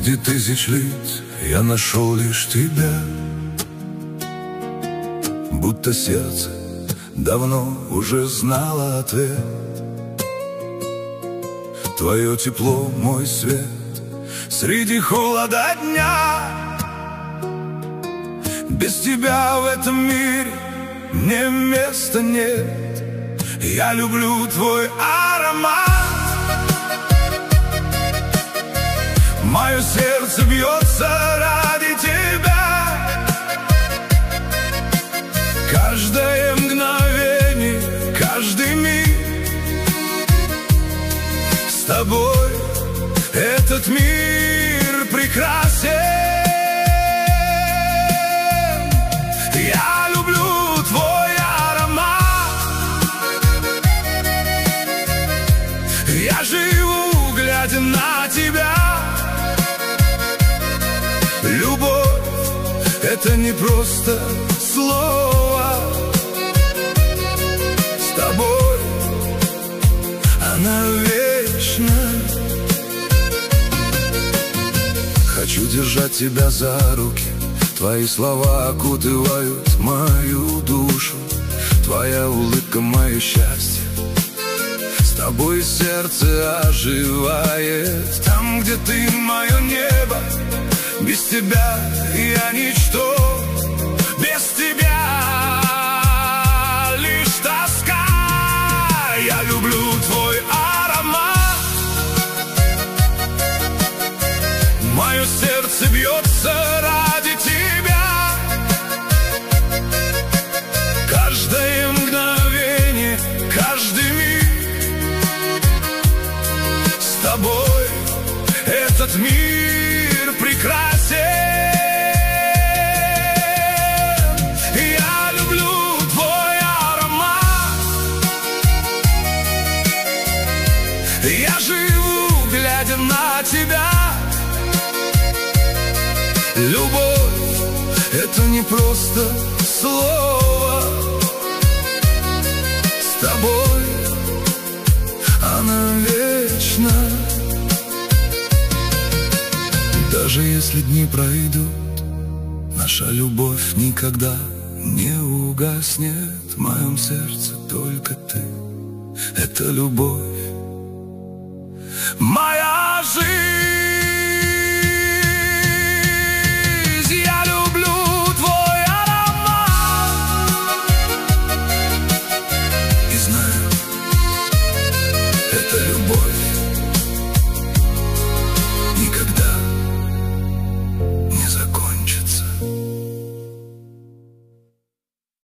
Среди тысяч лиц я нашел лишь тебя. Будто сердце давно уже знало ответ. Твое тепло, мой свет, среди холода дня. Без тебя в этом мире мне места нет. Я люблю твой аромат. Мое сердце бьется ради тебя. Каждое мгновение, каждый миг с тобой этот мир прекрасен. Я люблю твой аромат. Я живу, глядя на тебя. Любовь — это не просто слово. С тобой она вечна. Хочу держать тебя за руки. Твои слова окутывают мою душу. Твоя улыбка — мое счастье. С тобой сердце оживает. Там, где ты — мое небо. Без тебя я ничто, без тебя лишь тоска. Я люблю твой аромат. Мое сердце бьется ради тебя. Каждое мгновение, каждый миг с тобой этот мир прекрасен. Я люблю твой аромат. Я живу, глядя на тебя. Любовь — это не просто слово. С тобой она вечна. Даже если дни пройдут, наша любовь никогда не угаснет. В моем сердце только ты — это любовь, моя жизнь.